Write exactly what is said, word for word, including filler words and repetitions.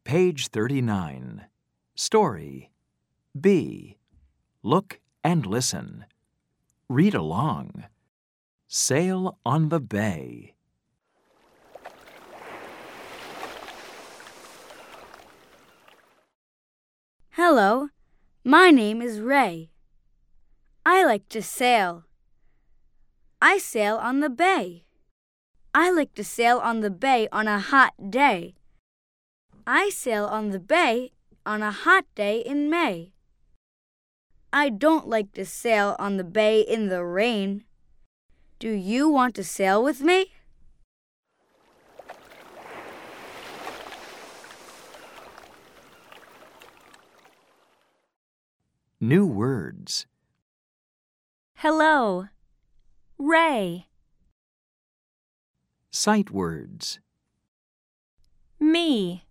Page thirty-nine. Story. B. Look and listen. Read along. Sail on the bay. Hello, my name is Ray. I like to sail. I sail on the bay. I like to sail on the bay on a hot day. I sail on the bay on a hot day in May. I don't like to sail on the bay in the rain. Do you want to sail with me? New words. Hello. Ray. Sight words. Me.